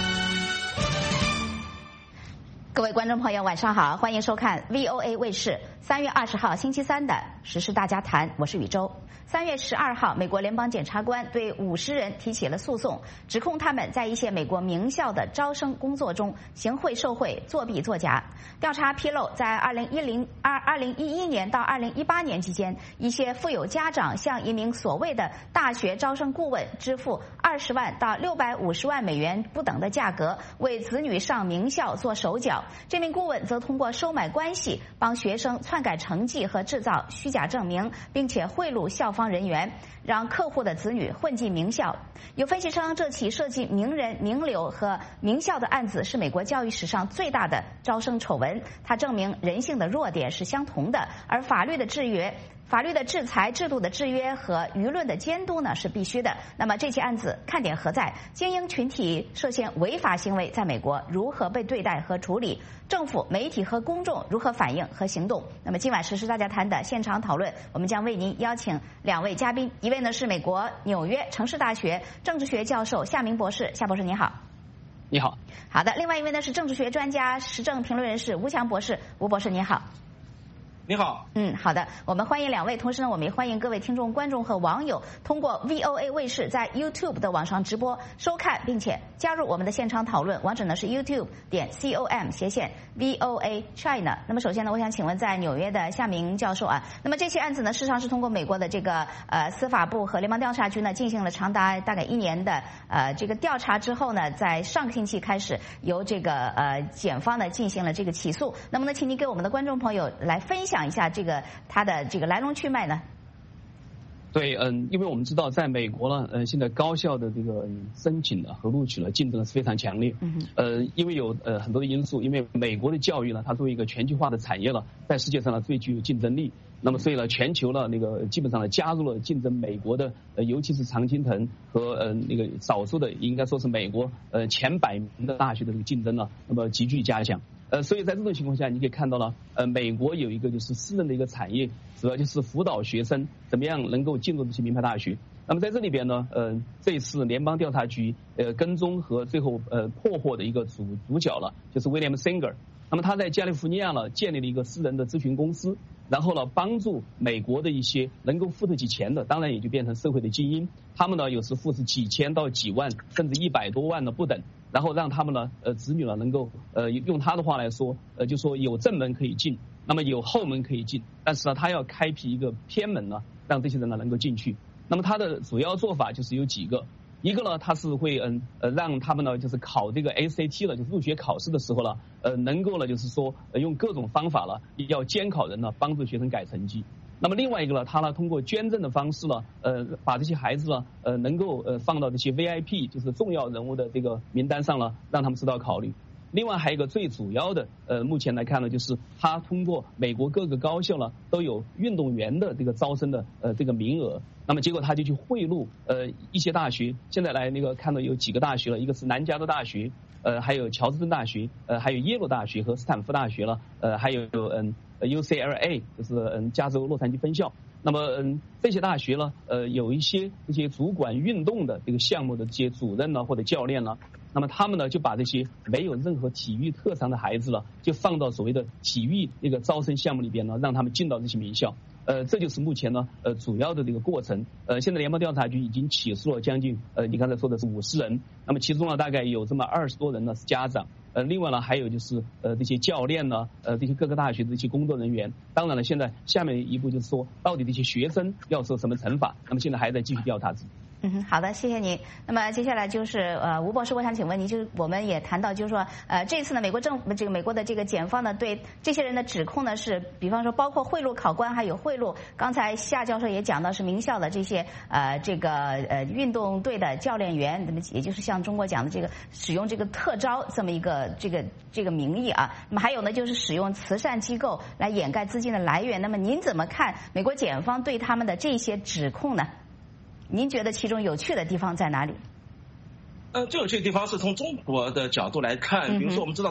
各位观众朋友，晚上好，欢迎收看 V O A 卫视三月二十号星期三的时事大家谈，我是宇宙。三月十二号，美国联邦检察官对五十人提起了诉讼，指控他们在一些美国名校的招生工作中行贿受贿、作弊作假。调查披露，在二零一零二二零一一年到二零一八年期间，一些富有家长向一名所谓的大学招生顾问支付二十万到六百五十万美元不等的价格，为子女上名校做手脚。这名顾问则通过收买关系，帮学生篡改成绩和制造虚假证明，并且贿赂校方人员，让客户的子女混进名校。有分析称，这起涉及名人、名流和名校的案子是美国教育史上最大的招生丑闻。它证明人性的弱点是相同的，而法律的制约。法律的制裁、制度的制约和舆论的监督呢是必须的。那么这起案子看点何在？精英群体涉嫌违法行为在美国如何被对待和处理？政府、媒体和公众如何反应和行动？那么今晚时事大家谈的现场讨论，我们将为您邀请两位嘉宾，一位呢是美国纽约城市大学政治学教授夏明博士，夏博士您好。 你好。 好的，另外一位呢是政治学专家、时政评论人士吴强博士，吴博士您好。 你好， 嗯，好的，我们欢迎两位，同时呢，我们也欢迎各位听众、观众和网友通过 V O A 卫视在 YouTube 的网上直播收看，并且加入我们的现场讨论。网址呢是 YouTube 点 com 斜线 V O A China。那么首先呢，我想请问在纽约的夏明教授啊，那么这起案子呢，事实上是通过美国的这个呃司法部和联邦调查局呢进行了长达大概一年的呃这个调查之后呢，在上个星期开始由这个呃检方呢进行了这个起诉。那么呢，请您给我们的观众朋友来分享讲一下这个它的这个来龙去脉呢？ 对，嗯，因为我们知道，在美国呢，呃，现在高校的这个、嗯、申请呢和录取呢竞争是非常强烈。嗯。呃，因为有呃很多的因素，因为美国的教育呢，它作为一个全球化的产业了，在世界上呢最具有竞争力。那么所以呢，全球呢那个基本上呢加入了竞争美国的，呃，尤其是常青藤和呃那个少数的应该说是美国呃前百名的大学的这个竞争呢，那么急剧加强。呃，所以在这种情况下，你可以看到呢，呃，美国有一个就是私人的一个产业，主要就是辅导学生怎么样能够进入这些名牌大学。那么在这里边呢，呃，这次联邦调查局呃跟踪和最后呃破获的一个主主角了，就是 William Singer。那么他在加利福尼亚呢建立了一个私人的咨询公司，然后呢帮助美国的一些能够付得起钱的，当然也就变成社会的精英，他们呢有时付是几千到几万，甚至一百多万的不等。然后让他们呢，呃，子女呢能够，呃，用他的话来说，呃，就说有正门可以进，那么有后门可以进，但是呢，他要开辟一个偏门呢，让这些人呢能够进去。那么他的主要做法就是有几个，一个呢，他是会嗯呃让他们呢就是考这个 S A T 了，就是入学考试的时候呢，呃，能够呢就是说、呃、用各种方法了，要监考人呢帮助学生改成绩。那么另外一个呢，他呢通过捐赠的方式呢，呃，把这些孩子呢，呃，能够呃放到这些 V I P， 就是重要人物的这个名单上了，让他们受到考虑。另外还有一个最主要的，呃，目前来看呢，就是他通过美国各个高校呢都有运动员的这个招生的呃这个名额，那么结果他就去贿赂呃一些大学，现在来那个看到有几个大学了，一个是南加州大学，呃，还有乔治敦大学，呃，还有耶鲁大学和斯坦福大学了，呃，还有嗯。U C L A 就是嗯加州洛杉矶分校，那么嗯这些大学呢，呃有一些这些主管运动的这个项目的这些主任呢或者教练呢，那么他们呢就把这些没有任何体育特长的孩子了，就放到所谓的体育那个招生项目里边呢，让他们进到这些名校。呃，这就是目前呢，呃，主要的这个过程。呃，现在联邦调查局已经起诉了将近，呃，你刚才说的是五十人，那么其中呢，大概有这么二十多人呢是家长，呃，另外呢还有就是呃这些教练呢，呃这些各个大学的这些工作人员。当然了，现在下面一步就是说，到底这些学生要受什么惩罚？那么现在还在继续调查中。 嗯，好的，谢谢你。那么接下来就是呃，吴博士，我想请问您，就是我们也谈到，就是说呃，这次呢，美国政府这个美国的这个检方呢，对这些人的指控呢是，比方说包括贿赂考官，还有贿赂。刚才夏教授也讲到是名校的这些呃这个呃运动队的教练员，那么也就是像中国讲的这个使用这个特招这么一个这个这个名义啊。那么还有呢，就是使用慈善机构来掩盖资金的来源。那么您怎么看美国检方对他们的这些指控呢？您觉得其中有趣的地方在哪里？ 呃，最有趣的地方是从中国的角度来看，比如说我们知道中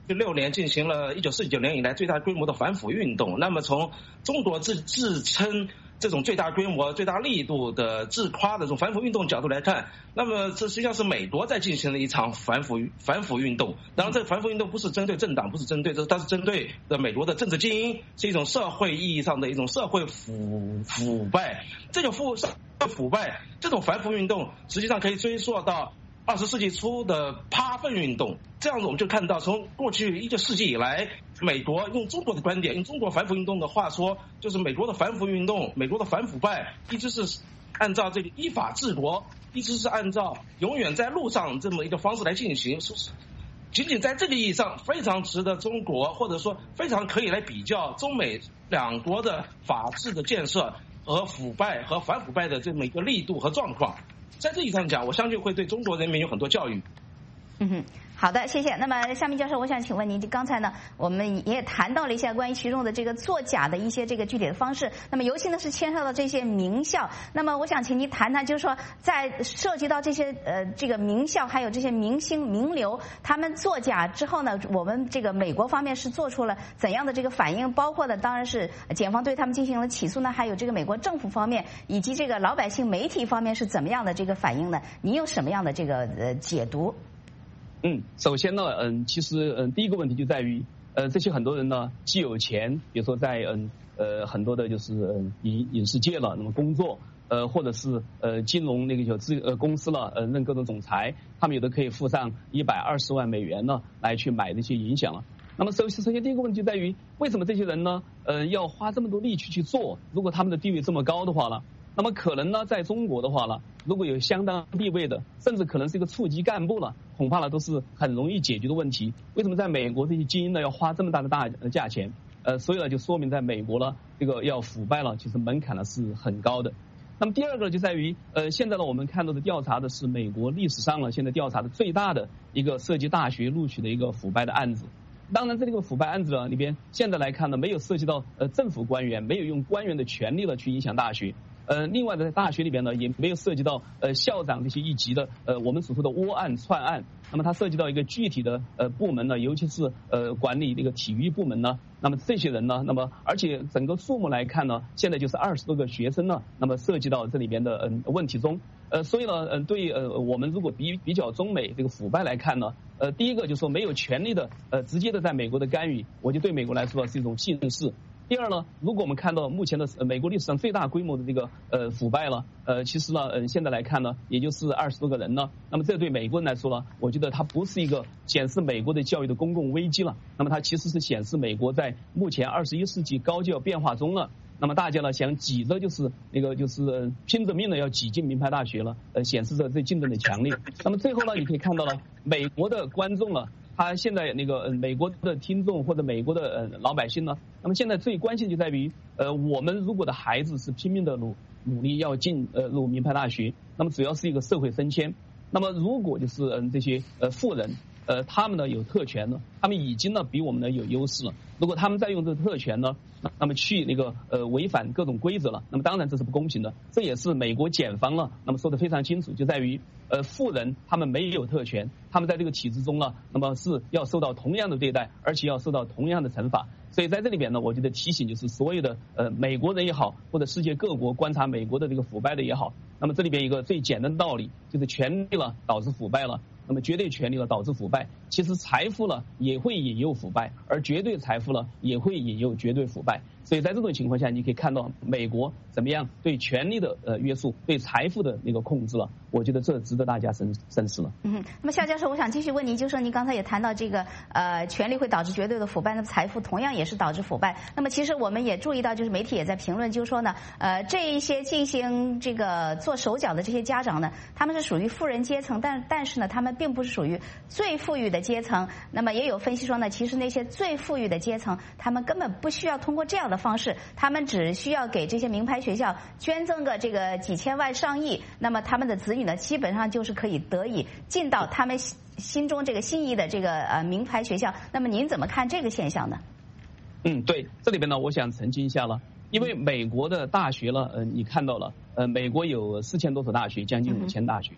六年进行了一九四九年以来最大规模的反腐运动。那么从中国自自称这种最大规模、最大力度的自夸的这种反腐运动角度来看，那么这实际上是美国在进行的一场反腐反腐运动。当然，这个反腐运动不是针对政党，不是针对这，它是针对的美国的政治精英，是一种社会意义上的一种社会腐腐败。这种腐腐败，这种反腐运动实际上可以追溯到二十世纪初的趴粪运动。这样子我们就看到，从过去一个世纪以来，美国用中国的观点，用中国反腐运动的话说，就是美国的反腐运动，美国的反腐败一直是按照这个依法治国，一直是按照永远在路上这么一个方式来进行。仅仅在这个意义上，非常值得中国，或者说非常可以来比较中美两国的法治的建设和腐败和反腐败的这么一个力度和状况。在这一上讲，我相信会对中国人民有很多教育。 嗯哼，好的，谢谢。那么，夏明教授，我想请问您，刚才呢，我们也谈到了一些关于其中的这个作假的一些这个具体的方式。那么，尤其呢是牵涉到这些名校。那么，我想请您谈谈，就是说，在涉及到这些呃这个名校，还有这些明星名流，他们作假之后呢，我们这个美国方面是做出了怎样的这个反应？包括呢，当然是检方对他们进行了起诉呢，还有这个美国政府方面以及这个老百姓媒体方面是怎么样的这个反应呢？您有什么样的这个呃解读？ 嗯，首先呢，嗯，其实嗯，第一个问题就在于，呃，这些很多人呢，既有钱，比如说在嗯呃很多的就是嗯影影视界了，那么工作，呃，或者是呃金融那个有资呃公司了，呃任各种总裁，他们有的可以付上一百二十万美元呢，来去买这些影响了。那么首首先第一个问题就在于，为什么这些人呢，呃，要花这么多力气去做？如果他们的地位这么高的话呢？那么可能呢，在中国的话呢，如果有相当地位的，甚至可能是一个处级干部了，恐怕呢都是很容易解决的问题。为什么在美国这些精英呢要花这么大的大价钱？呃，所以呢就说明在美国呢，这个要腐败了，其实门槛呢是很高的。那么第二个就在于，呃，现在呢我们看到的调查的是美国历史上呢现在调查的最大的一个涉及大学录取的一个腐败的案子。当然，这个腐败案子呢里边，现在来看呢，没有涉及到呃政府官员，没有用官员的权力呢去影响大学。呃，另外在大学里边呢，也没有涉及到呃校长这些一级的呃我们所说的窝案串案。那么它涉及到一个具体的呃部门呢，尤其是呃管理这个体育部门呢。那么这些人呢，那么而且整个数目来看呢，现在就是二十多个学生呢，那么涉及到这里边的嗯、呃、问题中。呃，所以呢，嗯、呃，对呃我们如果比比较中美这个腐败来看呢，呃，第一个就是说没有权力的呃直接的在美国的干预，我就对美国来说是一种信誓。第二呢，如果我们看到目前的美国历史上最大规模的这个呃腐败了，呃，其实呢，嗯、呃，现在来看呢，也就是二十多个人呢。那么这对美国人来说呢，我觉得它不是一个显示美国的教育的公共危机了，那么它其实是显示美国在目前二十一世纪高教变化中呢，那么大家呢想挤着就是那个就是、呃、拼着命的要挤进名牌大学了，呃，显示着这竞争的强烈。那么最后呢，你可以看到了美国的观众呢。他现在那个呃美国的听众或者美国的呃老百姓呢，那么现在最关心就在于呃我们如果的孩子是拼命的努努力要进呃入名牌大学，那么主要是一个社会升迁。那么如果就是嗯、呃、这些呃富人呃他们呢有特权呢，他们已经呢比我们呢有优势了。如果他们再用这个特权呢，那么去那个呃违反各种规则了，那么当然这是不公平的。这也是美国检方了，那么说的非常清楚，就在于呃富人他们没有特权，他们在这个体制中呢，那么是要受到同样的对待，而且要受到同样的惩罚。所以在这里边呢，我觉得提醒就是所有的呃美国人也好，或者世界各国观察美国的这个腐败的也好，那么这里边一个最简单的道理就是权力了导致腐败了。那么绝对权力了导致腐败，其实财富了也会引诱腐败，而绝对财富了也会引诱绝对腐败。所以在这种情况下，你可以看到美国怎么样对权力的呃约束，对财富的那个控制了。我觉得这值得大家深深思了。 嗯，那么夏教授，我想继续问您，就是说您刚才也谈到这个呃，权力会导致绝对的腐败，那么财富同样也是导致腐败。那么其实我们也注意到，就是媒体也在评论，就是说呢，呃，这一些进行这个做手脚的这些家长呢，他们是属于富人阶层，但但是呢，他们并不是属于最富裕的阶层。那么也有分析说呢，其实那些最富裕的阶层，他们根本不需要通过这样的方式，他们只需要给这些名牌学校捐赠个这个几千万上亿，那么他们的子女呢，基本上就是可以得以进到他们心中这个心仪的这个呃名牌学校。那么您怎么看这个现象呢？ 嗯，对，这里边呢，我想澄清一下了。因为美国的大学呢，呃，你看到了，呃，美国有四千多所大学，将近五千大学。嗯、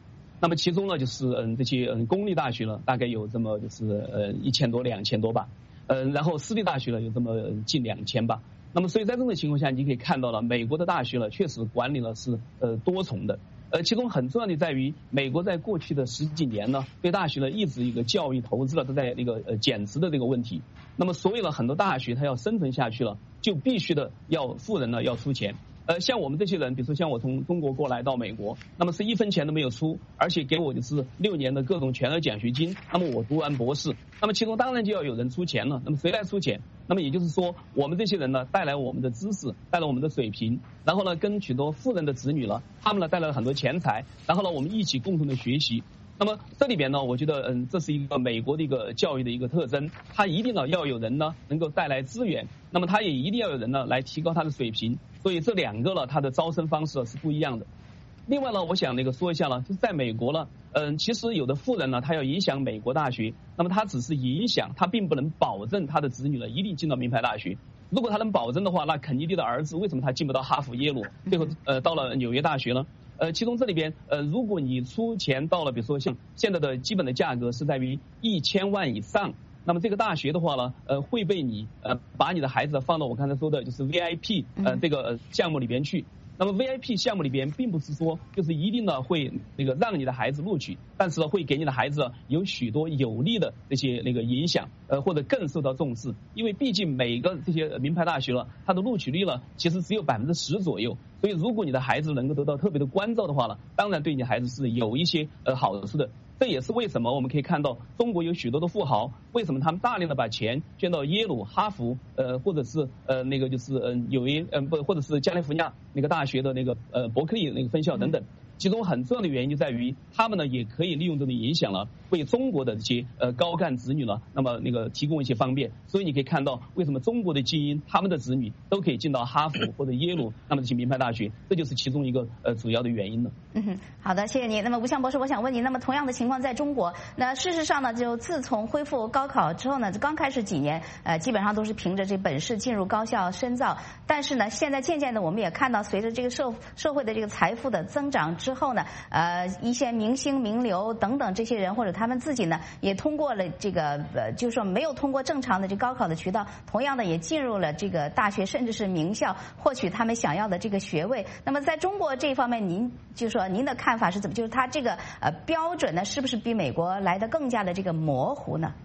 那么其中呢，就是嗯这些嗯公立大学呢，大概有这么就是呃一千多两千多吧，嗯，然后私立大学呢有这么近两千吧。那么所以在这种情况下，你可以看到了，美国的大学呢确实管理了是呃多重的。呃，其中很重要的在于，美国在过去的十几年呢，对大学呢一直一个教育投资了都在那个呃减值的这个问题。那么所以呢，很多大学它要生存下去了，就必须的要富人呢要出钱。呃，像我们这些人，比如说像我从中国过来到美国，那么是一分钱都没有出，而且给我的是六年的各种全额奖学金。那么我读完博士，那么其中当然就要有人出钱了。那么谁来出钱？那么也就是说，我们这些人呢，带来我们的知识，带来我们的水平，然后呢，跟许多富人的子女了，他们呢带来了很多钱财，然后呢，我们一起共同的学习。那么这里边呢，我觉得嗯，这是一个美国的一个教育的一个特征，它一定呢要有人呢能够带来资源，那么它也一定要有人呢来提高他的水平，所以这两个呢，它的招生方式是不一样的。另外呢，我想那个说一下呢，就是在美国呢，嗯，其实有的富人呢，他要影响美国大学，那么他只是影响，他并不能保证他的子女呢一定进到名牌大学。如果他能保证的话，那肯尼迪的儿子为什么他进不到哈佛、耶鲁，最后呃到了纽约大学呢？呃，其中这里边，呃，如果你出钱到了，比如说像现在的基本的价格是在于一千万以上，那么这个大学的话呢，呃，会被你呃把你的孩子放到我刚才说的就是 V I P 呃这个项目里边去。那么 V I P 项目里边并不是说就是一定呢会那个让你的孩子录取，但是呢会给你的孩子有许多有利的这些那个影响，呃或者更受到重视，因为毕竟每个这些名牌大学了，它的录取率呢其实只有百分之十左右，所以如果你的孩子能够得到特别的关照的话呢，当然对你的孩子是有一些呃好处的。这也是为什么我们可以看到中国有许多的富豪，为什么他们大量的把钱捐到耶鲁、哈佛，呃，或者是呃那个就是嗯、呃、纽约，嗯、呃、不，或者是加利福尼亚那个大学的那个呃伯克利那个分校等等。其中很重要的原因就在于，他们呢也可以利用这种影响了，为中国的这些呃高干子女呢，那么那个提供一些方便。所以你可以看到，为什么中国的精英他们的子女都可以进到哈佛或者耶鲁，那么这些名牌大学，这就是其中一个呃主要的原因了。 嗯哼，好的，谢谢您。那么吴强博士，我想问你，那么同样的情况在中国，那事实上呢，就自从恢复高考之后呢，刚开始几年，呃，基本上都是凭着这本事进入高校深造，但是呢，现在渐渐的我们也看到，随着这个社社会的这个财富的增长之后呢，呃，一些明星、名流等等这些人，或者他们自己呢，也通过了这个呃，就是说没有通过正常的这高考的渠道，同样的也进入了这个大学，甚至是名校，获取他们想要的这个学位。那么在中国这一方面，您就说您的看法是怎么？就是它这个呃标准呢，是不是比美国来的更加的这个模糊呢？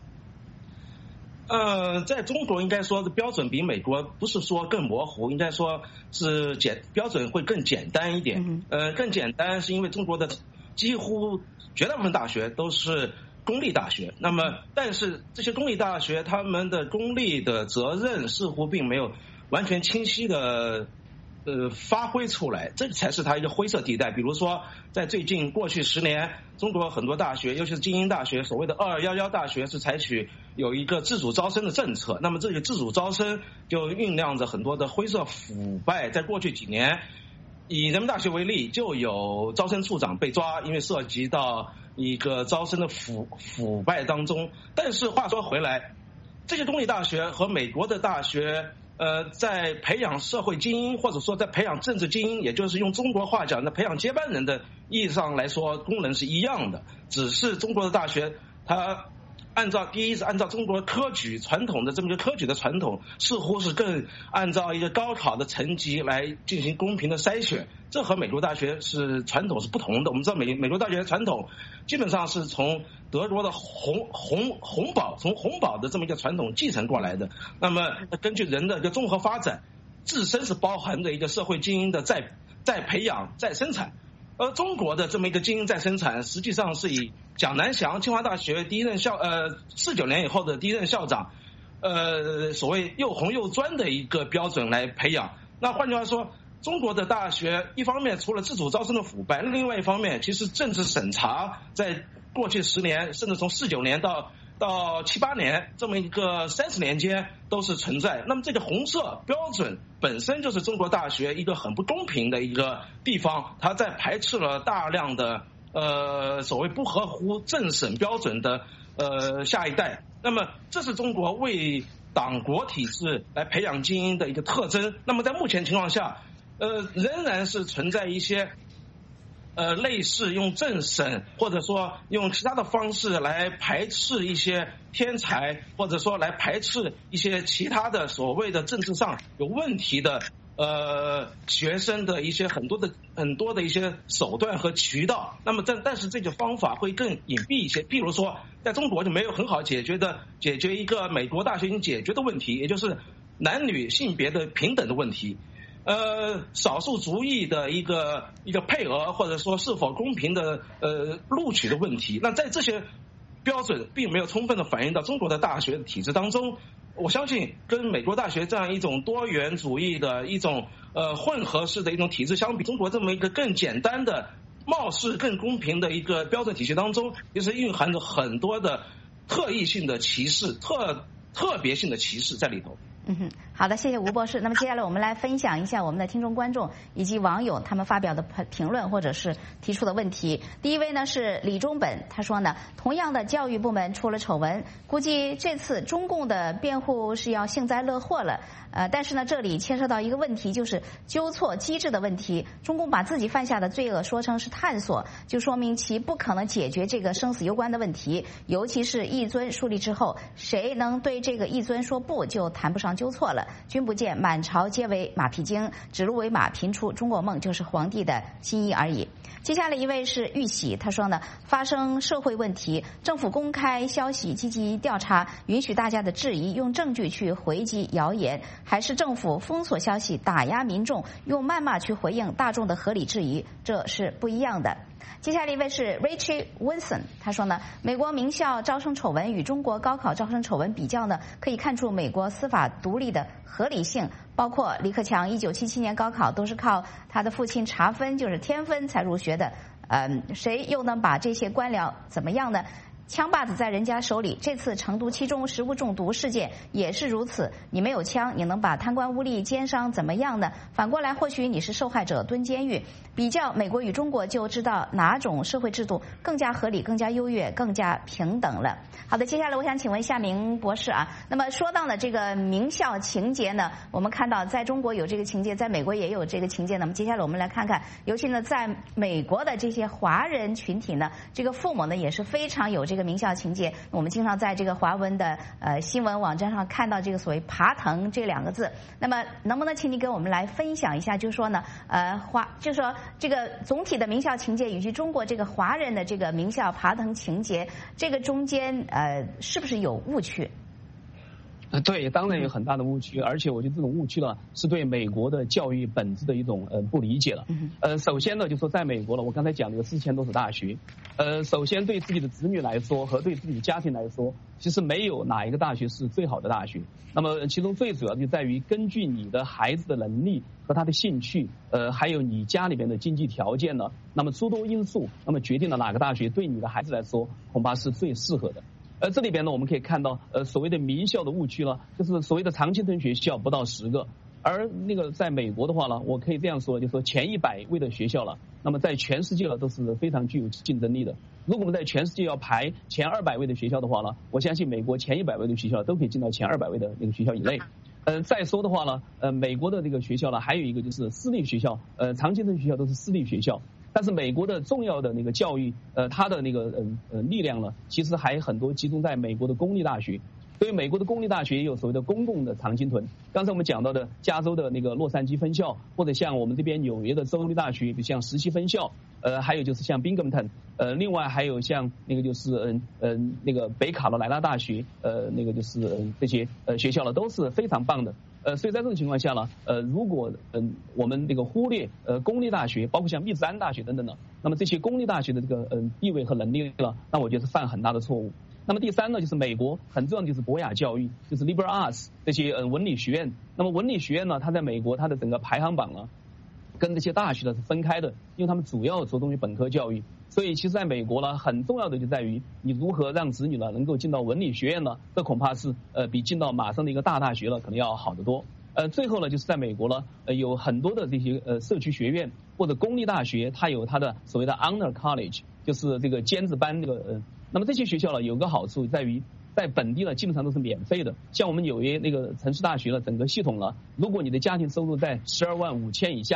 呃，在中国应该说的标准比美国不是说更模糊，应该说是简标准会更简单一点。嗯、呃，更简单是因为中国的几乎绝大部分大学都是公立大学，那么但是这些公立大学他们的公立的责任似乎并没有完全清晰的呃发挥出来，这才是它一个灰色地带。比如说在最近过去十年，中国很多大学，尤其是精英大学，所谓的二二一一大学是采取有一个自主招生的政策，那么这个自主招生就酝酿着很多的灰色腐败。在过去几年，以人民大学为例，就有招生处长被抓，因为涉及到一个招生的腐腐败当中。但是话说回来，这些公立大学和美国的大学呃，在培养社会精英，或者说在培养政治精英，也就是用中国话讲的培养接班人的意义上来说，功能是一样的。只是中国的大学，它按照第一是按照中国科举传统的这么一个科举的传统，似乎是更按照一个高考的成绩来进行公平的筛选，这和美国大学是传统是不同的。我们知道美美国大学传统基本上是从德国的洪洪洪堡从洪堡的这么一个传统继承过来的。那么根据人的一个综合发展，自身是包含着一个社会精英的再再培养再生产。而中国的这么一个精英再生产，实际上是以蒋南翔清华大学第一任校呃四九年以后的第一任校长，呃所谓又红又专的一个标准来培养。那换句话说，中国的大学一方面除了自主招生的腐败，另外一方面其实政治审查在过去十年，甚至从四九年到到七八年这么一个三十年间都是存在。那么这个红色标准本身就是中国大学一个很不公平的一个地方，它在排斥了大量的呃所谓不合乎政审标准的呃下一代。那么这是中国为党国体制来培养精英的一个特征。那么在目前情况下，呃仍然是存在一些呃类似用政审或者说用其他的方式来排斥一些天才，或者说来排斥一些其他的所谓的政治上有问题的呃学生的一些很多的很多的一些手段和渠道。那么但但是这个方法会更隐蔽一些，譬如说在中国就没有很好解决的解决一个美国大学已经解决的问题，也就是男女性别的平等的问题。呃，少数族裔的一个一个配额，或者说是否公平的呃录取的问题，那在这些标准并没有充分的反映到中国的大学体制当中。我相信跟美国大学这样一种多元主义的一种呃混合式的一种体制相比，中国这么一个更简单的、貌似更公平的一个标准体系当中，其实蕴含着很多的特异性的歧视、特特别性的歧视在里头。 嗯哼，好的，谢谢吴博士。那么接下来我们来分享一下我们的听众观众以及网友他们发表的评论或者是提出的问题。第一位呢是李忠本，他说呢，同样的教育部门出了丑闻，估计这次中共的辩护是要幸灾乐祸了。呃，但是呢，这里牵涉到一个问题，就是纠错机制的问题。中共把自己犯下的罪恶说成是探索，就说明其不可能解决这个生死攸关的问题。尤其是一尊树立之后，谁能对这个一尊说不，就谈不上纠错了。君不见满朝皆为马屁精，指鹿为马频出中国梦，就是皇帝的心意而已。接下来一位是玉喜，他说呢，发生社会问题，政府公开消息，积极调查，允许大家的质疑，用证据去回击谣言，还是政府封锁消息，打压民众，用谩骂去回应大众的合理质疑，这是不一样的。接下来一位是 Richie Wilson， 他说呢，美国名校招生丑闻与中国高考招生丑闻比较呢，可以看出美国司法独立的合理性。包括李克强一九七七年高考都是靠他的父亲查分，就是天分才入学的，嗯，谁又能把这些官僚怎么样呢？枪把子在人家手里，这次成都七中食物中毒事件也是如此。你没有枪，你能把贪官污吏奸商怎么样呢？反过来，或许你是受害者蹲监狱。比较美国与中国，就知道哪种社会制度更加合理、更加优越、更加平等了。好的，接下来我想请问夏明博士啊，那么说到了这个名校情节呢，我们看到在中国有这个情节，在美国也有这个情节。那么接下来我们来看看，尤其呢在美国的这些华人群体呢，这个父母呢也是非常有这个。这个名校情节，我们经常在这个华文的呃新闻网站上看到这个所谓爬藤这两个字。那么能不能请你给我们来分享一下，就是说呢，呃华，就是说这个总体的名校情节以及中国这个华人的这个名校爬藤情节，这个中间呃是不是有误区？ 呃，对，当然有很大的误区，而且我觉得这种误区呢，是对美国的教育本质的一种呃不理解了。呃，首先呢，就说在美国了，我刚才讲的有四千多所大学，呃，首先对自己的子女来说和对自己的家庭来说，其实没有哪一个大学是最好的大学。那么其中最主要就在于根据你的孩子的能力和他的兴趣，呃，还有你家里边的经济条件呢，那么诸多因素，那么决定了哪个大学对你的孩子来说恐怕是最适合的。呃，这里边呢，我们可以看到，呃，所谓的名校的误区呢，就是所谓的常青藤学校不到十个，而那个在美国的话呢，我可以这样说，就是说前一百位的学校了，那么在全世界呢都是非常具有竞争力的。如果我们在全世界要排前二百位的学校的话呢，我相信美国前一百位的学校都可以进到前二百位的那个学校以内。呃，再说的话呢，呃，美国的这个学校呢，还有一个就是私立学校，呃，常青藤学校都是私立学校。但是美国的重要的那个教育，呃，它的那个呃呃力量呢，其实还很多集中在美国的公立大学。所以美国的公立大学也有所谓的公共的常青藤。刚才我们讲到的加州的那个洛杉矶分校，或者像我们这边纽约的州立大学，比如像石溪分校，呃，还有就是像宾根特，呃，另外还有像那个就是嗯嗯、呃、那个北卡罗来纳大学，呃，那个就是嗯、呃、这些呃学校呢都是非常棒的。呃，所以在这种情况下呢，呃，如果嗯、呃、我们这个忽略呃公立大学，包括像密兹安大学等等的，那么这些公立大学的这个嗯、呃、地位和能力了，那我觉得是犯很大的错误。那么第三呢，就是美国很重要的就是博雅教育，就是 liberal arts 这些呃文理学院。那么文理学院呢，它在美国它的整个排行榜呢，跟这些大学呢是分开的，因为他们主要着重于本科教育。所以其实在美国呢，很重要的就在于你如何让子女呢能够进到文理学院呢，这恐怕是呃比进到马上的一个大大学了可能要好得多。呃，最后呢，就是在美国呢，呃，有很多的这些呃社区学院或者公立大学，它有它的所谓的 honor college， 就是这个尖子班这个呃。那么这些学校呢，有个好处在于，在本地呢基本上都是免费的。像我们纽约那个城市大学呢，整个系统呢，如果你的家庭收入在十二万五千以下，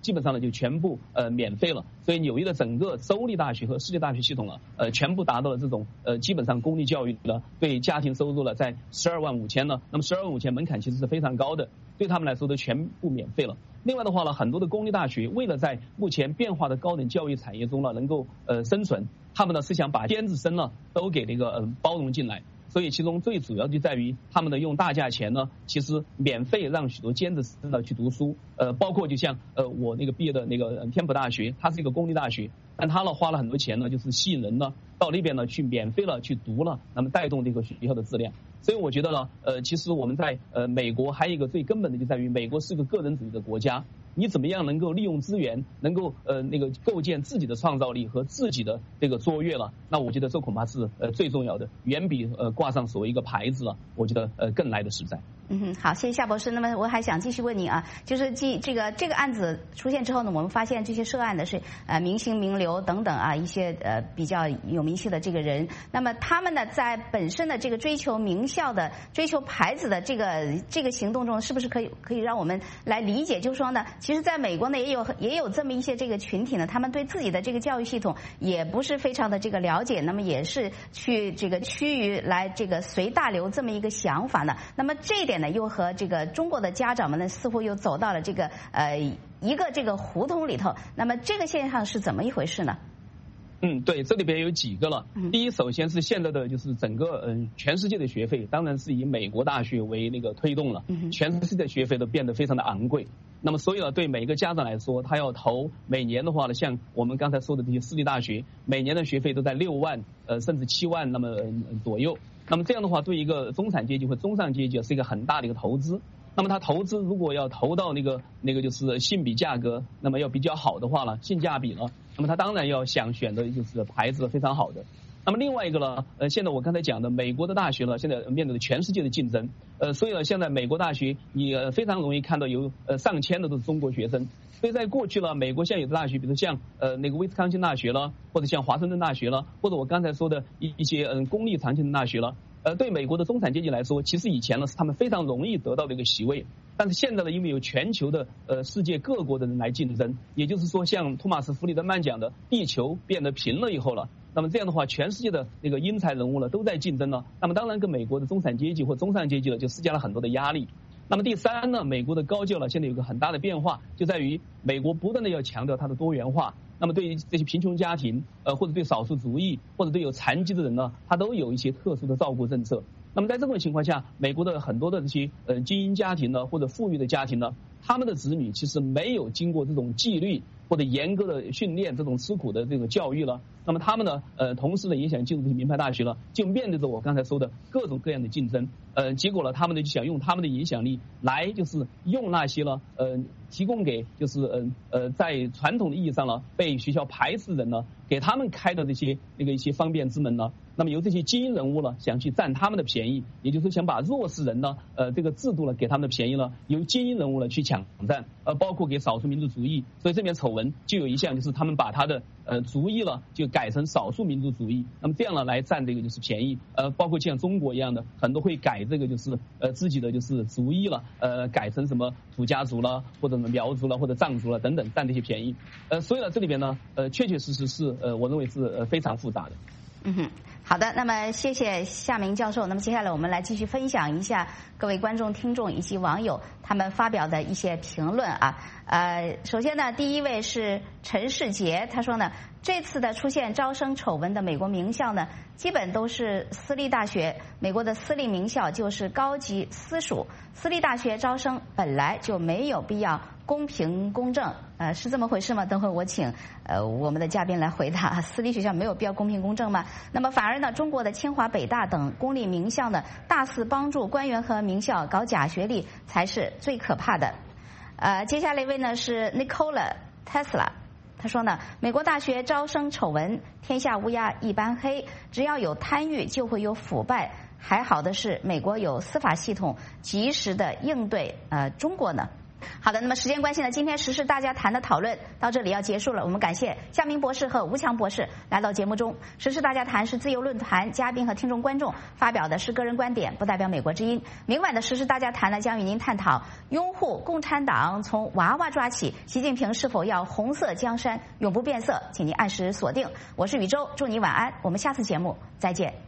基本上呢就全部呃免费了。所以纽约的整个州立大学和私立大学系统呢，呃全部达到了这种呃基本上公立教育呢，对家庭收入呢在十二万五千呢，那么十二万五千门槛其实是非常高的，对他们来说都全部免费了。另外的话呢，很多的公立大学为了在目前变化的高等教育产业中呢能够呃生存，他们呢是想把尖子生呢都给那个呃包容进来。所以其中最主要就在于他们呢用大价钱呢，其实免费让许多尖子生呢去读书，呃，包括就像呃我那个毕业的那个天普大学，它是一个公立大学，但它呢花了很多钱呢，就是吸引人呢到那边呢去免费了去读了，那么带动这个学校的质量。所以我觉得呢，呃，其实我们在呃美国还有一个最根本的就在于美国是个个人主义的国家。你怎么样能够利用资源，能够呃那个构建自己的创造力和自己的这个卓越了？那我觉得这恐怕是呃最重要的，远比呃挂上所谓一个牌子了，我觉得呃更来的实在。 嗯哼，好，谢谢夏博士。那么我还想继续问您啊，就是继这个这个案子出现之后呢，我们发现这些涉案的是呃明星名流等等啊一些呃比较有名气的这个人。那么他们呢在本身的这个追求名校的、追求牌子的这个这个行动中，是不是可以可以让我们来理解，就是说呢，其实在美国呢也有也有这么一些这个群体呢，他们对自己的这个教育系统也不是非常的这个了解，那么也是去这个趋于来这个随大流这么一个想法呢。那么这一点呢，又和这个中国的家长们呢，似乎又走到了这个呃一个这个胡同里头。那么这个现象是怎么一回事呢？ 嗯，对，这里边有几个了。第一，首先是现在的就是整个嗯、呃、全世界的学费，当然是以美国大学为那个推动了，全世界的学费都变得非常的昂贵。那么所以呢，对每一个家长来说，他要投每年的话呢，像我们刚才说的这些私立大学，每年的学费都在六万呃甚至七万那么、呃、左右。那么这样的话，对一个中产阶级或中上阶级是一个很大的一个投资。那么他投资如果要投到那个那个就是性比价格，那么要比较好的话呢，性价比呢，那么他当然要想选的就是牌子非常好的。那么另外一个呢，呃，现在我刚才讲的美国的大学呢，现在面对着全世界的竞争，呃，所以呢，现在美国大学你、呃、非常容易看到有呃上千的都是中国学生。所以在过去呢，美国现有的大学，比如像呃那个威斯康星大学了，或者像华盛顿大学了，或者我刚才说的一一些嗯、呃、公立常青藤大学了。呃，对美国的中产阶级来说，其实以前呢是他们非常容易得到的一个席位，但是现在呢，因为有全球的呃世界各国的人来竞争，也就是说，像托马斯·弗里德曼讲的，地球变得平了以后了，那么这样的话，全世界的那个英才人物呢都在竞争呢，那么当然跟美国的中产阶级或中上阶级呢就施加了很多的压力。那么第三呢，美国的高教呢现在有个很大的变化，就在于美国不断的要强调它的多元化。那么对于这些贫穷家庭，呃或者对少数族裔，或者对有残疾的人呢，它都有一些特殊的照顾政策。那么在这种情况下，美国的很多的这些呃精英家庭呢，或者富裕的家庭呢，他们的子女其实没有经过这种纪律或者严格的训练，这种吃苦的这个教育了。那么他们呢，呃，同时呢也想进入这些名牌大学了，就面对着我刚才说的各种各样的竞争，呃，结果呢，他们呢就想用他们的影响力来，就是用那些呢，呃，提供给就是呃呃在传统的意义上呢被学校排斥人呢，给他们开的这些那个一些方便之门呢，那么由这些精英人物呢想去占他们的便宜，也就是想把弱势人呢，呃，这个制度呢给他们的便宜呢，由精英人物呢去抢占，呃，包括给少数民族主义。所以这边丑闻就有一项就是他们把他的呃族裔了就改成少数民族主义，那么这样呢来占这个就是便宜，呃，包括像中国一样的很多会改这个就是呃自己的就是族裔了，呃，改成什么土家族了，或者什么苗族了，或者藏族了等等，占这些便宜。呃，所以呢这里边呢，呃，确确实实是呃我认为是呃非常复杂的。 嗯哼，好的，那么谢谢夏明教授。那么接下来我们来继续分享一下各位观众、听众以及网友他们发表的一些评论啊。呃，首先呢，第一位是陈世杰，他说呢，这次的出现招生丑闻的美国名校呢，基本都是私立大学。美国的私立名校就是高级私塾，私立大学招生本来就没有必要公平公正，呃，是这么回事吗？等会我请呃我们的嘉宾来回答。私立学校没有必要公平公正吗？那么反而呢，中国的清华、北大等公立名校呢，大肆帮助官员和名校搞假学历，才是最可怕的。呃，接下来一位呢是 Nikola Tesla。他说呢，美国大学招生丑闻，天下乌鸦一般黑，只要有贪欲就会有腐败。还好的是，美国有司法系统及时的应对。呃，中国呢， 好的，那么时间关系呢，今天时事大家谈的讨论到这里要结束了。我们感谢夏明博士和吴强博士来到节目中。时事大家谈是自由论坛嘉宾和听众观众发表的是个人观点，不代表美国之音。明晚的时事大家谈呢，将与您探讨拥护共产党从娃娃抓起，习近平是否要红色江山永不变色？请您按时锁定。我是宇宙，祝你晚安，我们下次节目再见。